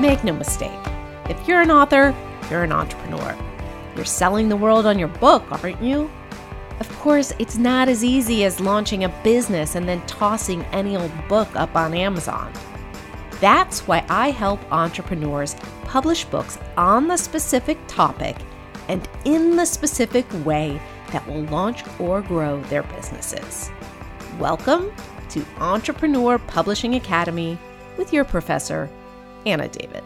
Make no mistake, if you're an author, you're an entrepreneur. You're selling the world on your book, aren't you? Of course, it's not as easy as launching a business and then tossing any old book up on Amazon. That's why I help entrepreneurs publish books on the specific topic and in the specific way that will launch or grow their businesses. Welcome to Entrepreneur Publishing Academy with your professor, Anna David.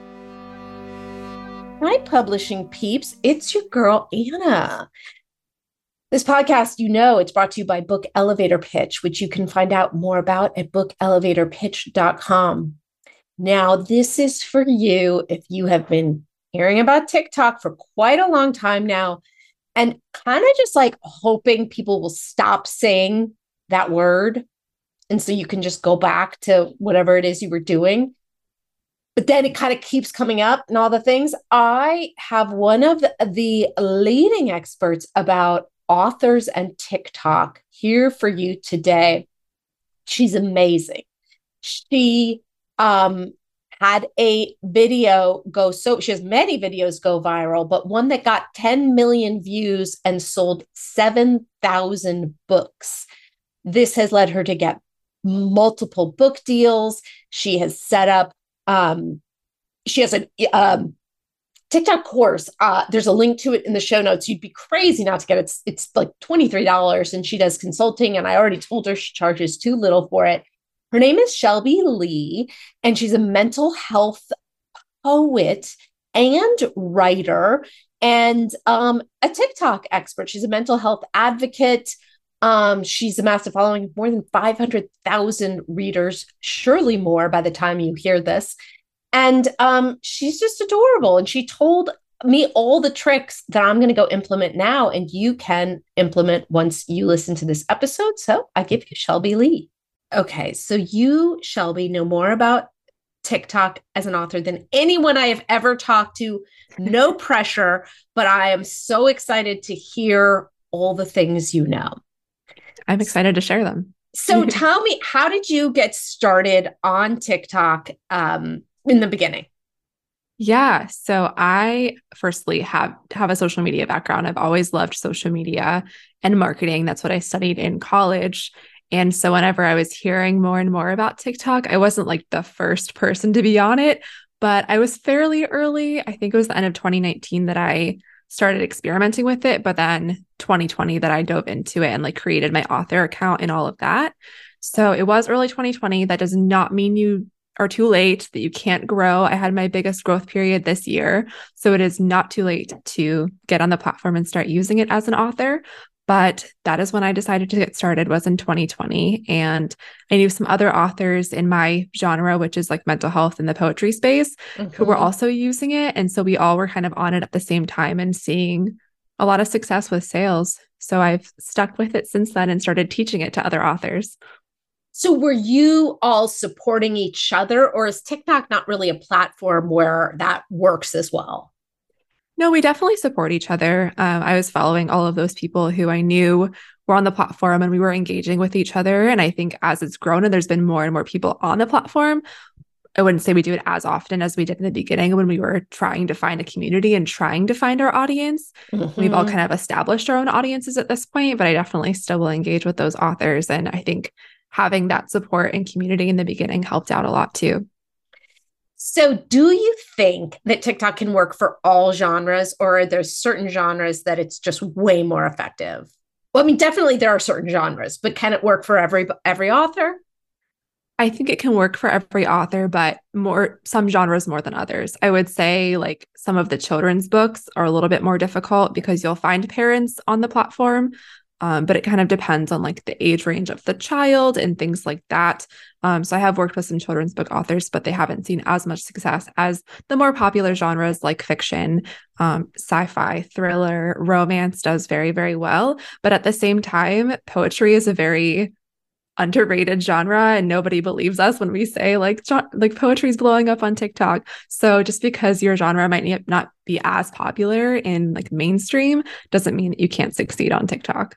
Hi, publishing peeps. It's your girl, Anna. This podcast, it's brought to you by Book Elevator Pitch, which you can find out more about at bookelevatorpitch.com. Now, this is for you if you have been hearing about TikTok for quite a long time now and kind of just like hoping people will stop saying that word. And so you can just go back to whatever it is you were doing. But then it kind of keeps coming up and all the things. I have one of the leading experts about authors and TikTok here for you today. She's amazing. She had a video she has many videos go viral, but one that got 10 million views and sold 7,000 books. This has led her to get multiple book deals. She has set up, she has a TikTok course. There's a link to it in the show notes. You'd be crazy not to get it. It's like $23 and she does consulting. And I already told her she charges too little for it. Her name is Shelby Lee, and she's a mental health poet and writer and a TikTok expert. She's a mental health advocate. She's amassed a following of more than 500,000 readers, surely more by the time you hear this. And she's just adorable. And she told me all the tricks that I'm going to go implement now, and you can implement once you listen to this episode. So I give you Shelby Lee. Okay, so you, Shelby, know more about TikTok as an author than anyone I have ever talked to. No pressure, but I am so excited to hear all the things you know. I'm excited to share them. So tell me, how did you get started on TikTok in the beginning? Yeah. So I firstly have a social media background. I've always loved social media and marketing. That's what I studied in college. And so whenever I was hearing more and more about TikTok, I wasn't like the first person to be on it, but I was fairly early. I think it was the end of 2019 that I started experimenting with it, but then 2020 that I dove into it and like created my author account and all of that. So it was early 2020. That does not mean you are too late, that you can't grow. I had my biggest growth period this year. So it is not too late to get on the platform and start using it as an author. But that is when I decided to get started, was in 2020. And I knew some other authors in my genre, which is like mental health in the poetry space, who were also using it. And so we all were kind of on it at the same time and seeing a lot of success with sales. So I've stuck with it since then and started teaching it to other authors. So were you all supporting each other, or is TikTok not really a platform where that works as well? No, we definitely support each other. I was following all of those people who I knew were on the platform and we were engaging with each other. And I think as it's grown and there's been more and more people on the platform, I wouldn't say we do it as often as we did in the beginning when we were trying to find a community and trying to find our audience. We've all kind of established our own audiences at this point, but I definitely still will engage with those authors. And I think having that support and community in the beginning helped out a lot too. So do you think that TikTok can work for all genres, or are there certain genres that it's just way more effective? Well, I mean, definitely there are certain genres, but can it work for every author? I think it can work for every author, but some genres more than others. I would say like some of the children's books are a little bit more difficult because you'll find parents on the platform. But it kind of depends on like the age range of the child and things like that. So I have worked with some children's book authors, but they haven't seen as much success as the more popular genres like fiction, sci-fi, thriller, romance does very, very well. But at the same time, poetry is a very underrated genre and nobody believes us when we say like poetry is blowing up on TikTok. So just because your genre might not be as popular in like mainstream doesn't mean that you can't succeed on TikTok.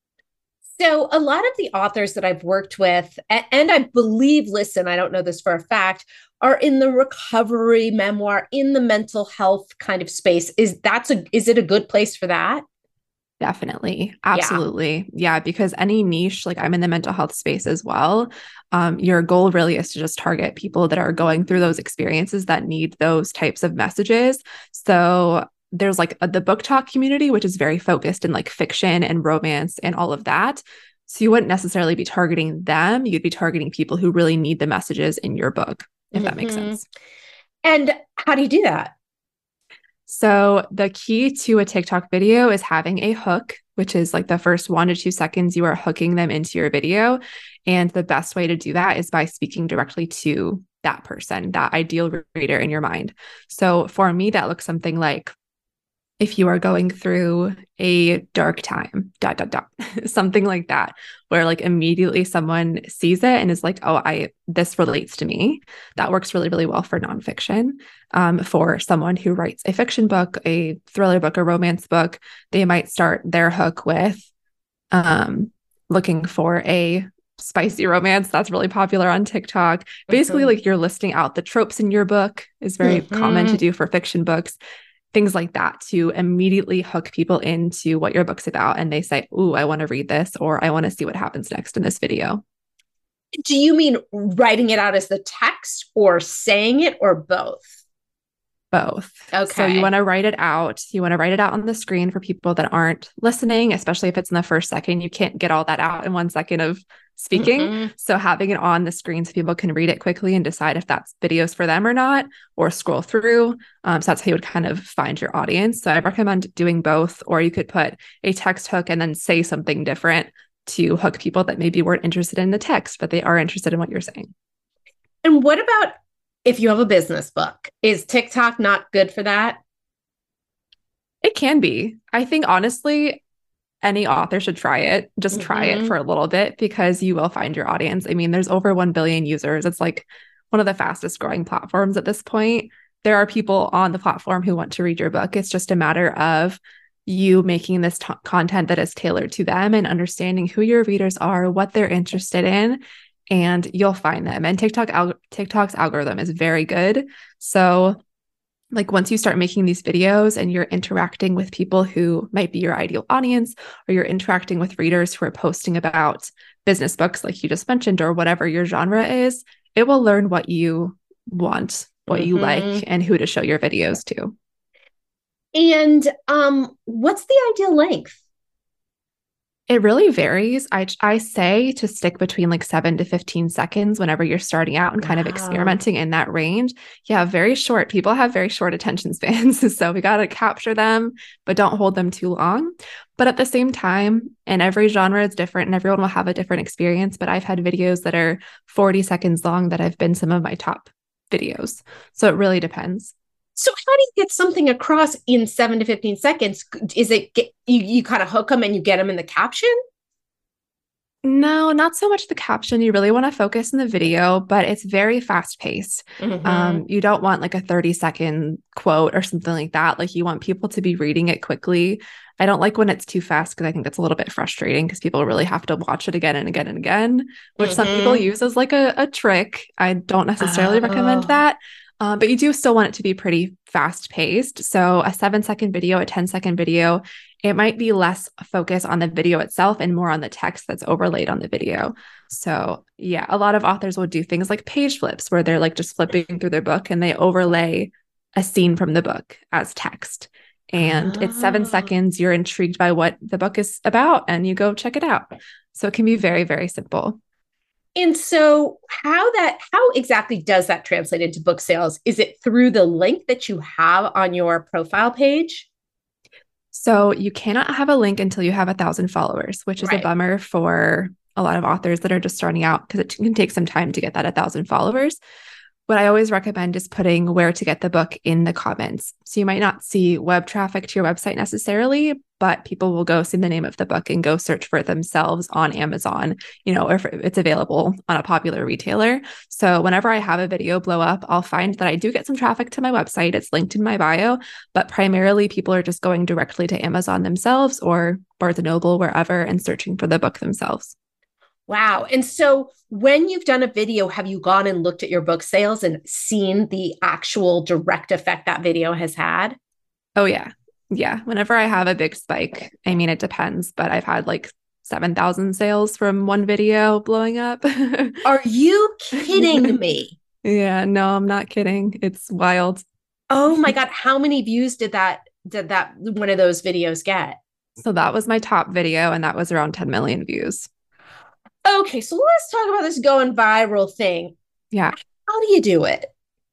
So a lot of the authors that I've worked with, and I believe, listen, I don't know this for a fact, are in the recovery memoir, in the mental health kind of space, is it a good place for that? Definitely. Yeah. Absolutely. Yeah. Because any niche, like I'm in the mental health space as well. Your goal really is to just target people that are going through those experiences that need those types of messages. So there's like the book talk community, which is very focused in like fiction and romance and all of that. So you wouldn't necessarily be targeting them. You'd be targeting people who really need the messages in your book, if that makes Mm-hmm. sense. And how do you do that? So the key to a TikTok video is having a hook, which is like the first 1 to 2 seconds you are hooking them into your video. And the best way to do that is by speaking directly to that person, that ideal reader in your mind. So for me, that looks something like, if you are going through a dark time, dot, dot, dot, something like that, where like immediately someone sees it and is like, oh, this relates to me. That works really, really well for nonfiction. For someone who writes a fiction book, a thriller book, a romance book, they might start their hook with looking for a spicy romance that's really popular on TikTok. Basically, Mm-hmm. like you're listing out the tropes in your book is very common to Mm-hmm. do for fiction books, things like that, to immediately hook people into what your book's about. And they say, ooh, I want to read this, or I want to see what happens next in this video. Do you mean writing it out as the text or saying it or both? Both. So you want Okay. to write it out. You want to write it out on the screen for people that aren't listening, especially if it's in the first second. You can't get all that out in 1 second of speaking. Mm-hmm. So having it on the screen so people can read it quickly and decide if that's videos for them or not, or scroll through. So that's how you would kind of find your audience. So I recommend doing both, or you could put a text hook and then say something different to hook people that maybe weren't interested in the text, but they are interested in what you're saying. And what about if you have a business book? Is TikTok not good for that? It can be. I think honestly, any author should try it. Just try it Mm-hmm. for a little bit because you will find your audience. I mean, there's over 1 billion users. It's like one of the fastest growing platforms at this point. There are people on the platform who want to read your book. It's just a matter of you making this content that is tailored to them and understanding who your readers are, what they're interested in, and you'll find them. And TikTok's algorithm is very good. So like once you start making these videos and you're interacting with people who might be your ideal audience, or you're interacting with readers who are posting about business books like you just mentioned, or whatever your genre is, it will learn what you want, what you like, Mm-hmm. and who to show your videos to. And what's the ideal length? It really varies. I say to stick between like 7 to 15 seconds whenever you're starting out and kind of Wow. experimenting in that range. Yeah, very short. People have very short attention spans. So we got to capture them, but don't hold them too long. But at the same time, and every genre is different and everyone will have a different experience. But I've had videos that are 40 seconds long that have been some of my top videos. So it really depends. So how do you get something across in 7 to 15 seconds? Is it you kind of hook them and you get them in the caption? No, not so much the caption. You really want to focus in the video, but it's very fast paced. Mm-hmm. You don't want like a 30-second quote or something like that. Like you want people to be reading it quickly. I don't like when it's too fast because I think that's a little bit frustrating because people really have to watch it again and again and again, which some people Mm-hmm. use as like a trick. I don't necessarily recommend Oh. that. But you do still want it to be pretty fast paced. So a 7 second video, a 10-second video, it might be less focus on the video itself and more on the text that's overlaid on the video. So, yeah, a lot of authors will do things like page flips where they're like just flipping through their book and they overlay a scene from the book as text. And it's seven Oh. seconds. You're intrigued by what the book is about and you go check it out. So, it can be very, very simple. And so how exactly does that translate into book sales? Is it through the link that you have on your profile page? So you cannot have a link until you have 1,000 followers, which is a Right. bummer for a lot of authors that are just starting out because it can take some time to get that 1,000 followers. What I always recommend is putting where to get the book in the comments. So you might not see web traffic to your website necessarily, but people will go see the name of the book and go search for it themselves on Amazon, or if it's available on a popular retailer. So whenever I have a video blow up, I'll find that I do get some traffic to my website. It's linked in my bio, but primarily people are just going directly to Amazon themselves or Barnes& and Noble, wherever, and searching for the book themselves. Wow. And so when you've done a video, have you gone and looked at your book sales and seen the actual direct effect that video has had? Oh, yeah. Yeah. Whenever I have a big spike, I mean, it depends, but I've had like 7,000 sales from one video blowing up. Are you kidding me? Yeah, no, I'm not kidding. It's wild. Oh my God. How many views did that one of those videos get? So that was my top video, and that was around 10 million views. Okay, so let's talk about this going viral thing. Yeah. How do you do it?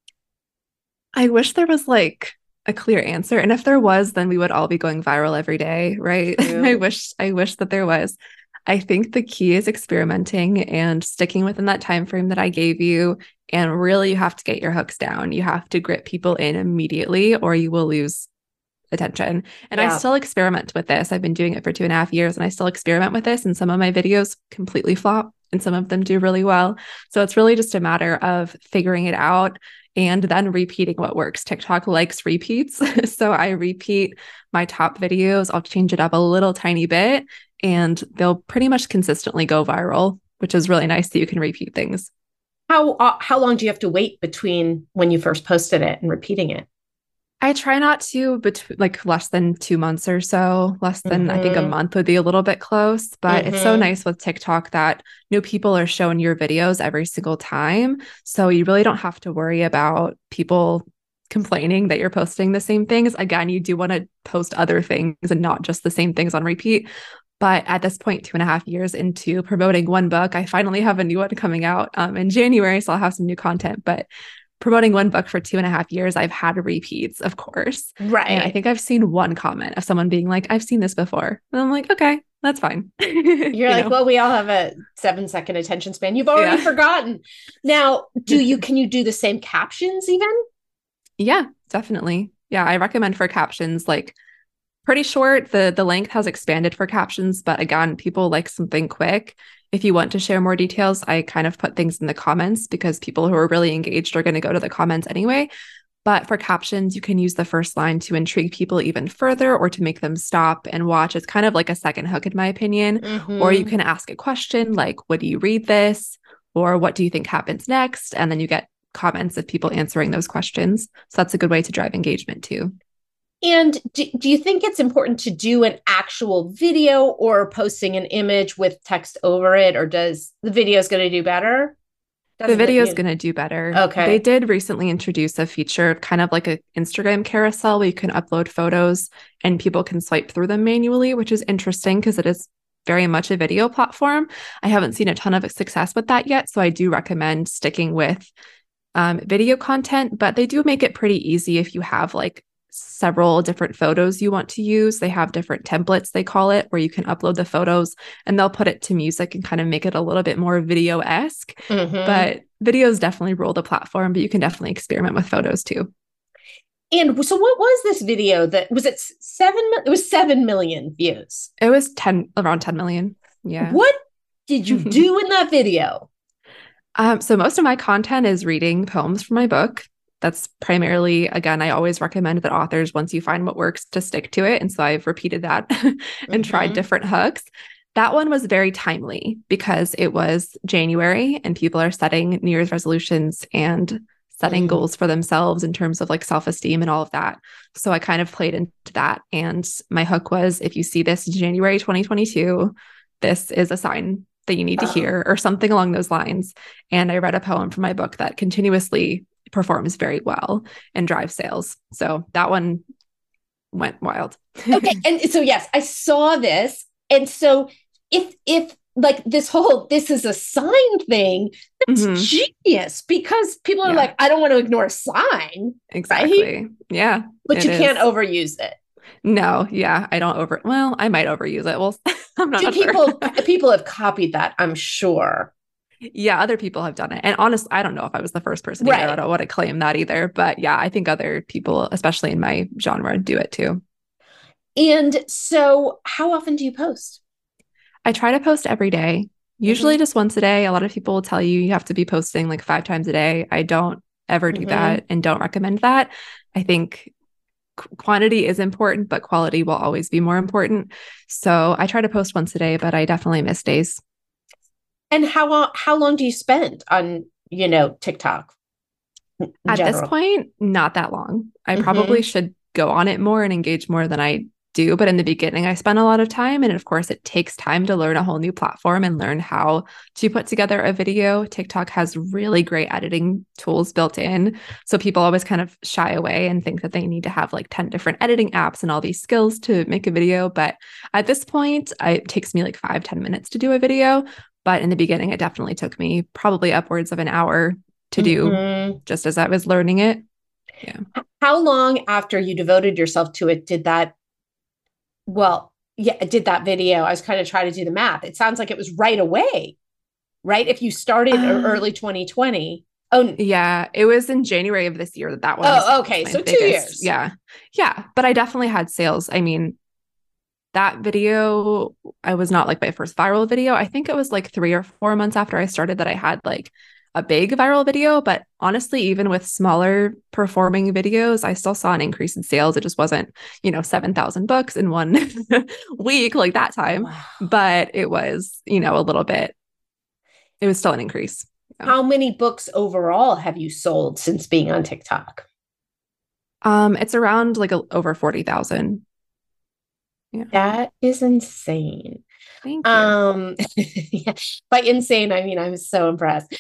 I wish there was like a clear answer. And if there was, then we would all be going viral every day, right? True. I wish that there was. I think the key is experimenting and sticking within that time frame that I gave you. And really, you have to get your hooks down. You have to grip people in immediately, or you will lose attention. And I Yeah. still experiment with this. I've been doing it for 2.5 years, and I still experiment with this. And some of my videos completely flop, and some of them do really well. So it's really just a matter of figuring it out and then repeating what works. TikTok likes repeats. So I repeat my top videos. I'll change it up a little tiny bit, and they'll pretty much consistently go viral, which is really nice that you can repeat things. How long do you have to wait between when you first posted it and repeating it? I try not to, but like less than 2 months or so, less than I think a Mm-hmm. month would be a little bit close. But it's so Mm-hmm. nice with TikTok that new people are showing your videos every single time. So you really don't have to worry about people complaining that you're posting the same things. Again, you do want to post other things and not just the same things on repeat. But at this point, 2.5 years into promoting one book, I finally have a new one coming out in January. So I'll have some new content. But promoting one book for 2.5 years, I've had repeats, of course. And I Right. think I've seen one comment of someone being like, I've seen this before. And I'm like, okay, that's fine. You're You like, know? well, we all have a 7-second attention span. You've already Yeah. forgotten. Now, can you do the same captions even? Yeah, definitely. Yeah, I recommend for captions like pretty short. The length has expanded for captions, but again, people like something quick. If you want to share more details, I kind of put things in the comments because people who are really engaged are going to go to the comments anyway. But for captions, you can use the first line to intrigue people even further or to make them stop and watch. It's kind of like a second hook, in my opinion. Or you Mm-hmm. can ask a question like, would you read this? Or what do you think happens next? And then you get comments of people answering those questions. So that's a good way to drive engagement too. And do you think it's important to do an actual video or posting an image with text over it, or does the video is going to do better? The Doesn't it? video is going to do better. They Okay. did recently introduce a feature, kind of like an Instagram carousel, where you can upload photos and people can swipe through them manually, which is interesting because it is very much a video platform. I haven't seen a ton of success with that yet. So I do recommend sticking with video content, but they do make it pretty easy if you have like several different photos you want to use. They have different templates, they call it, where you can upload the photos and they'll put it to music and kind of make it a little bit more video-esque. Mm-hmm. But videos definitely rule the platform, but you can definitely experiment with photos too. And so, what was this video that was it 7? It was 7 million views. It was around 10 million. Yeah. What did you do in that video? So most of my content is reading poems from my book. That's primarily, again, I always recommend that authors, once you find what works, to stick to it. And so I've repeated that and tried Mm-hmm. different hooks. That one was very timely because it was January and people are setting New Year's resolutions and setting Mm. goals for themselves in terms of like self-esteem and all of that. So I kind of played into that. And my hook was, if you see this in January 2022, this is a sign that you need to Oh. hear, or something along those lines. And I read a poem from my book that continuously performs very well and drives sales. So that one went wild. Okay, and so yes, I saw this, and so if like this is a sign thing, that's Hmm. genius because people are Yeah, like, I don't want to ignore a sign, right? exactly. Yeah, But it you can't is. overuse it. No, yeah, I don't well, I might overuse it. Well, I'm Do not sure. people have copied that, I'm sure. Yeah, other people have done it. And honestly, I don't know if I was the first person either. I Right. don't want to claim that either. But yeah, I think other people, especially in my genre, do it too. And so how often do you post? I try to post every day, usually Mm-hmm. just once a day. A lot of people will tell you you have to be posting like 5 times a day. I don't ever do Mm-hmm. that and don't recommend that. I think quantity is important, but quality will always be more important. So I try to post once a day, but I definitely miss days. And how long do you spend on, TikTok in At this general? point, not that long. I probably Mm-hmm. should go on it more and engage more than I do. But in the beginning, I spent a lot of time. And of course, it takes time to learn a whole new platform and learn how to put together a video. TikTok has really great editing tools built in. So people always kind of shy away and think that they need to have like 10 different editing apps and all these skills to make a video. But at this point, it takes me like 5-10 minutes to do a video. But in the beginning, it definitely took me probably upwards of an hour to do Mm-hmm. just as I was learning it. Yeah. How long after you devoted yourself to it did that video? I was kind of trying to do the math. It sounds like it was right away, right? If you started Uh, early 2020. Oh, yeah, it was in January of this year that one oh, was okay. my So two biggest. years. Yeah. Yeah. But I definitely had sales. I mean, that video, I was not like my first viral video. I think it was like 3 or 4 months after I started that I had like a big viral video. But honestly, even with smaller performing videos, I still saw an increase in sales. It just wasn't, 7,000 books in one week like that time. Wow. But it was, a little bit, it was still an increase. Yeah. How many books overall have you sold since being on TikTok? It's around like over 40,000. Yeah. That is insane. Thank you. Yeah, by insane, I mean, I'm so impressed.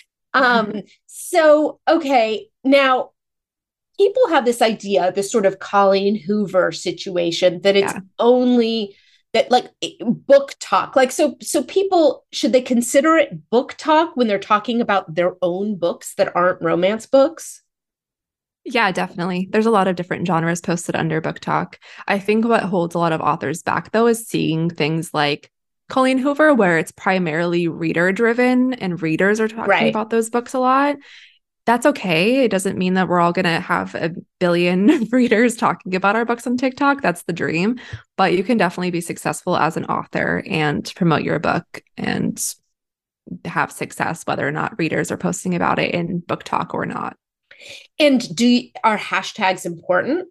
So, okay, now people have this idea, this sort of Colleen Hoover situation, that it's Yeah. only that like book talk. Like, so people, should they consider it book talk when they're talking about their own books that aren't romance books? Yeah, definitely. There's a lot of different genres posted under Book Talk. I think what holds a lot of authors back, though, is seeing things like Colleen Hoover, where it's primarily reader driven and readers are talking Right. about those books a lot. That's okay. It doesn't mean that we're all going to have a billion readers talking about our books on TikTok. That's the dream. But you can definitely be successful as an author and promote your book and have success, whether or not readers are posting about it in Book Talk or not. And are hashtags important?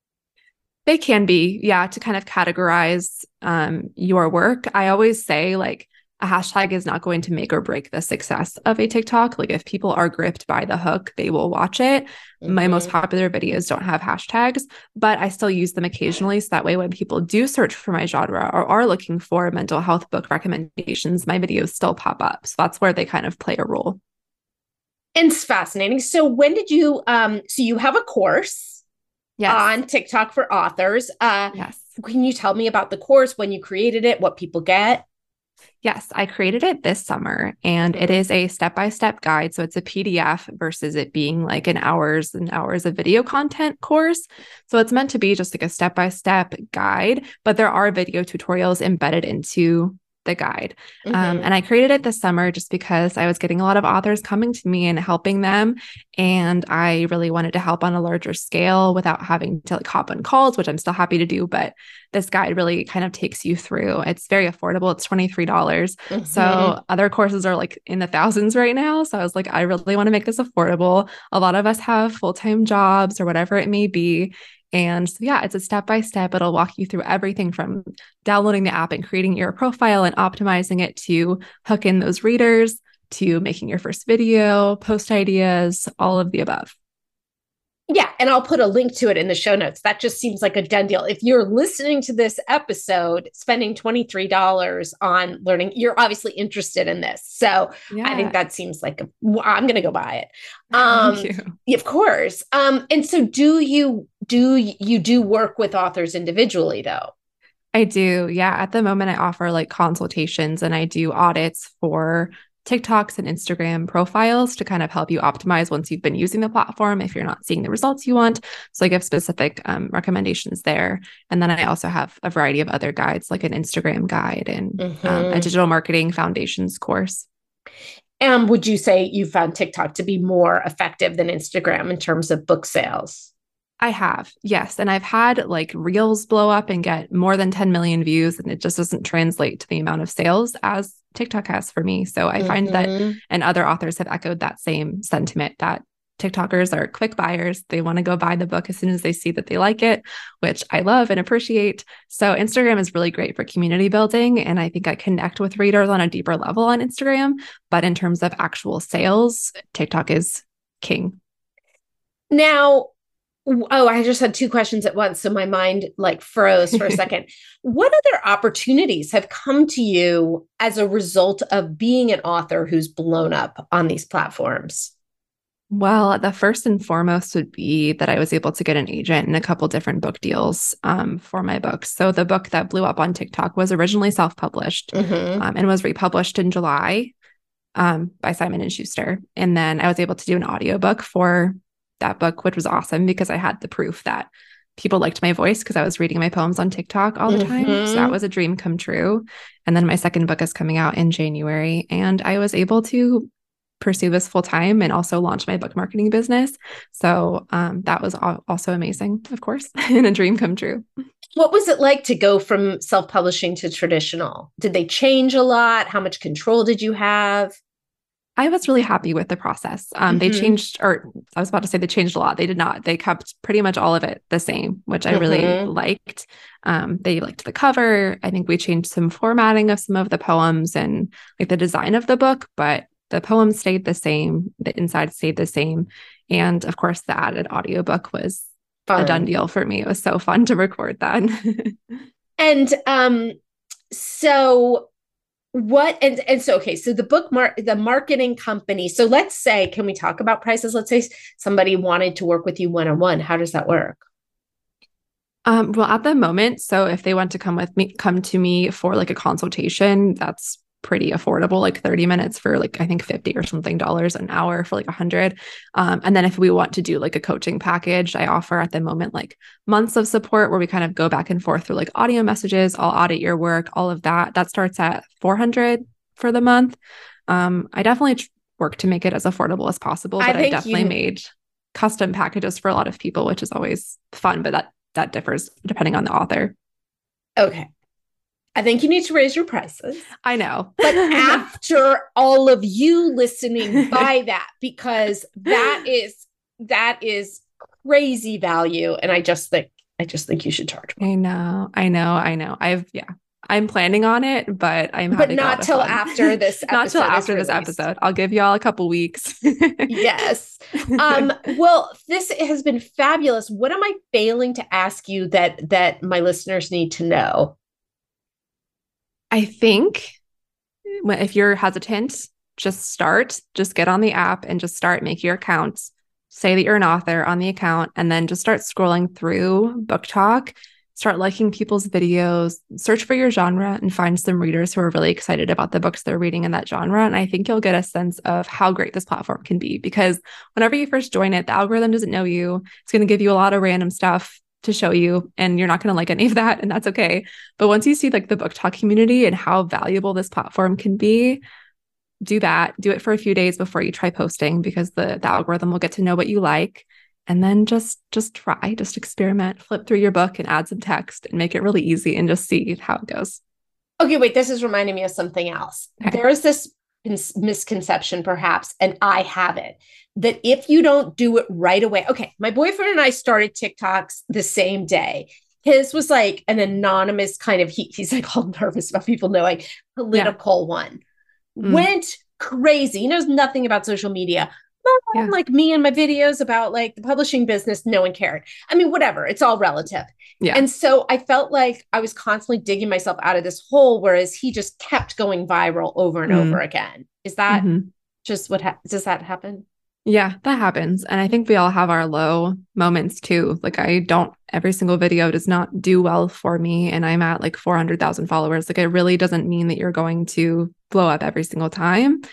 They can be, yeah, to kind of categorize your work. I always say, like, a hashtag is not going to make or break the success of a TikTok. Like, if people are gripped by the hook, they will watch it. My most Mm-hmm. popular videos don't have hashtags, but I still use them occasionally. So that way, when people do search for my genre or are looking for mental health book recommendations, my videos still pop up. So that's where they kind of play a role. And it's fascinating. So when did you so you have a course Yes. on TikTok for authors. Yes. Can you tell me about the course, when you created it, what people get? Yes, I created it this summer and it Mm-hmm. is a step-by-step guide. So it's a PDF versus it being like an hours and hours of video content course. So it's meant to be just like a step-by-step guide, but there are video tutorials embedded into the guide. Mm-hmm. And I created it this summer just because I was getting a lot of authors coming to me and helping them. And I really wanted to help on a larger scale without having to like hop on calls, which I'm still happy to do. But this guide really kind of takes you through. It's very affordable. It's $23. Mm-hmm. So other courses are like in the thousands right now. So I was like, I really want to make this affordable. A lot of us have full-time jobs or whatever it may be. And so, yeah, it's a step by step. It'll walk you through everything from downloading the app and creating your profile and optimizing it to hook in those readers to making your first video, post ideas, all of the above. Yeah, and I'll put a link to it in the show notes. That just seems like a done deal. If you're listening to this episode, spending $23 on learning, you're obviously interested in this. So I think Yeah. that seems like I'm going to go buy it. Thank you. Of course. And so do work with authors individually though? I do. Yeah. At the moment, I offer like consultations and I do audits for TikToks and Instagram profiles to kind of help you optimize once you've been using the platform if you're not seeing the results you want. So I give specific recommendations there. And then I also have a variety of other guides, like an Instagram guide and a Mm-hmm. digital marketing foundations course. And would you say you found TikTok to be more effective than Instagram in terms of book sales? I have, yes. And I've had like reels blow up and get more than 10 million views, and it just doesn't translate to the amount of sales as TikTok has for me. So I find that, Mm-hmm. and other authors have echoed that same sentiment that TikTokers are quick buyers. They want to go buy the book as soon as they see that they like it, which I love and appreciate. So Instagram is really great for community building. And I think I connect with readers on a deeper level on Instagram. But in terms of actual sales, TikTok is king. Now, I just had two questions at once. So my mind like froze for a second. What other opportunities have come to you as a result of being an author who's blown up on these platforms? Well, the first and foremost would be that I was able to get an agent and a couple different book deals for my books. So the book that blew up on TikTok was originally self-published and was republished in July by Simon & Schuster. And then I was able to do an audiobook for that book, which was awesome because I had the proof that people liked my voice because I was reading my poems on TikTok all the time. So that was a dream come true. And then my second book is coming out in January, and I was able to pursue this full time and also launch my book marketing business. So that was also amazing, of course, and a dream come true. What was it like to go from self-publishing to traditional? Did they change a lot? How much control did you have? I was really happy with the process. They changed, or I was about to say they changed a lot. They did not. They kept pretty much all of it the same, which I really liked. They liked the cover. I think we changed some formatting of some of the poems and like the design of the book, but the poems stayed the same. The inside stayed the same. And of course, the added audiobook was a done deal for me. It was so fun to record that. And so what, and so, okay, so the marketing company. So let's say, can we talk about prices? Let's say somebody wanted to work with you one-on-one. How does that work? Well, at the moment, so if they want to come to me for like a consultation, that's pretty affordable, like 30 minutes for like, I think 50 or something dollars an hour for like 100. And then if we want to do like a coaching package, I offer at the moment like months of support where we kind of go back and forth through like audio messages. I'll audit your work, all of that. That starts at 400 for the month. I definitely work to make it as affordable as possible, but I definitely made custom packages for a lot of people, which is always fun, but that differs depending on the author. Okay. I think you need to raise your prices. I know. But after all of you listening, buy that, because that is crazy value. And I just think you should charge more. I know. I'm planning on it, but not till after this episode. Not till after this episode. I'll give you all a couple weeks. Yes. Well, this has been fabulous. What am I failing to ask you that my listeners need to know? I think if you're hesitant, just get on the app and just start, make your account, say that you're an author on the account, and then just start scrolling through BookTok, start liking people's videos, search for your genre and find some readers who are really excited about the books they're reading in that genre. And I think you'll get a sense of how great this platform can be, because whenever you first join it, the algorithm doesn't know you. It's going to give you a lot of random stuff to show you, and you're not going to like any of that, and that's okay. But once you see like the BookTok community and how valuable this platform can be, do it for a few days before you try posting, because the algorithm will get to know what you like. And then just experiment, flip through your book and add some text and make it really easy and just see how it goes. Okay, wait, this is reminding me of something else. Okay. There is this misconception, perhaps, and I have it, that if you don't do it right away. Okay, my boyfriend and I started TikToks the same day. His was like an anonymous kind of, he's like all nervous about people knowing, political one. Went crazy. He knows nothing about social media. Like me and my videos about like the publishing business, no one cared. I mean, whatever, it's all relative. Yeah. And so I felt like I was constantly digging myself out of this hole, whereas he just kept going viral over and over again. Is that just does that happen? Yeah, that happens. And I think we all have our low moments too. Like every single video does not do well for me. And I'm at like 400,000 followers. Like it really doesn't mean that you're going to blow up every single time.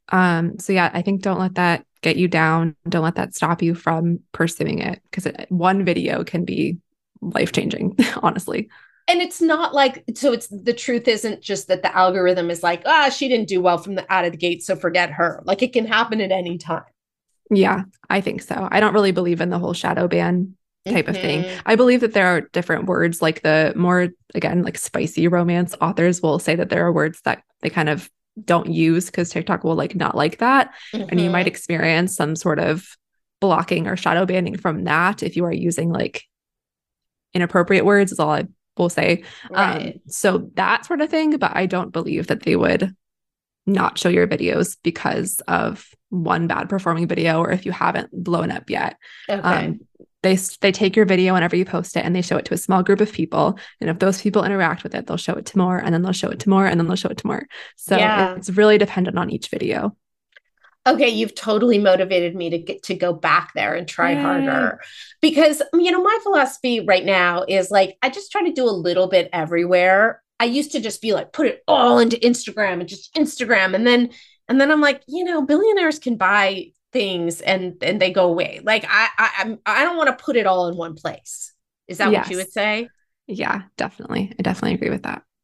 So yeah, I think don't let that get you down. Don't let that stop you from pursuing it, because one video can be life-changing, honestly. And it's not like, so the truth isn't just that the algorithm is like, she didn't do well from out of the gate, so forget her. Like it can happen at any time. Yeah, I think so. I don't really believe in the whole shadow ban type of thing. I believe that there are different words, like the more, again, like spicy romance authors will say that there are words that they kind of don't use because TikTok will like not like that. And you might experience some sort of blocking or shadow banning from that if you are using like inappropriate words is all I will say. Right. So that sort of thing, but I don't believe that they would not show your videos because of one bad performing video or if you haven't blown up yet. Okay. They take your video whenever you post it and they show it to a small group of people. And if those people interact with it, they'll show it to more, and then they'll show it to more, and then they'll show it to more. So it's really dependent on each video. Okay, you've totally motivated me to go back there and try harder, because my philosophy right now is like I just try to do a little bit everywhere. I used to just be like put it all into Instagram and just Instagram, and then I'm like, billionaires can buy things and they go away. Like I don't want to put it all in one place. Is that what you would say? Yeah, definitely. I definitely agree with that.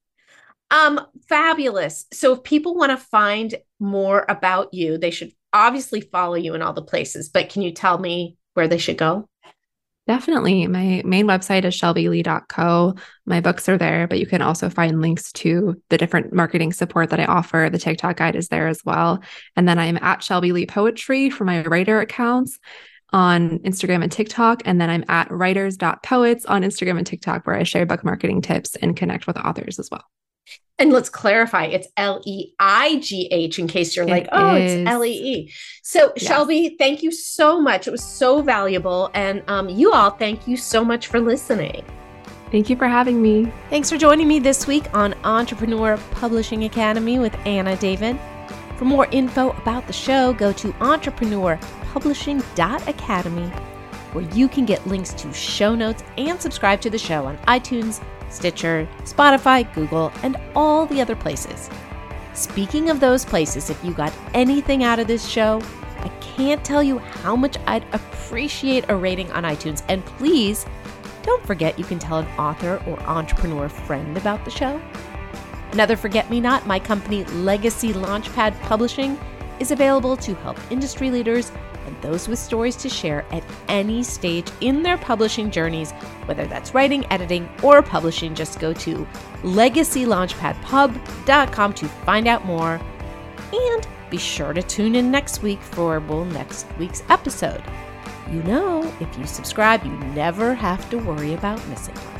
Fabulous. So if people want to find more about you, they should obviously follow you in all the places, but can you tell me where they should go? Definitely. My main website is shelbylee.co. My books are there, but you can also find links to the different marketing support that I offer. The TikTok guide is there as well. And then I'm at Shelby Lee Poetry for my writer accounts on Instagram and TikTok. And then I'm at writers.poets on Instagram and TikTok, where I share book marketing tips and connect with authors as well. And let's clarify, it's Leigh in case you're like, oh, it's Lee. So yes. Shelby, thank you so much. It was so valuable. And you all, thank you so much for listening. Thank you for having me. Thanks for joining me this week on Entrepreneur Publishing Academy with Anna David. For more info about the show, go to entrepreneurpublishing.academy, where you can get links to show notes and subscribe to the show on iTunes, Stitcher, Spotify, Google, and all the other places. Speaking of those places, if you got anything out of this show, I can't tell you how much I'd appreciate a rating on iTunes. And please, don't forget you can tell an author or entrepreneur friend about the show. Another forget-me-not, my company Legacy Launchpad Publishing is available to help industry leaders and those with stories to share at any stage in their publishing journeys, whether that's writing, editing, or publishing. Just go to legacylaunchpadpub.com to find out more. And be sure to tune in next week for next week's episode. If you subscribe, you never have to worry about missing one.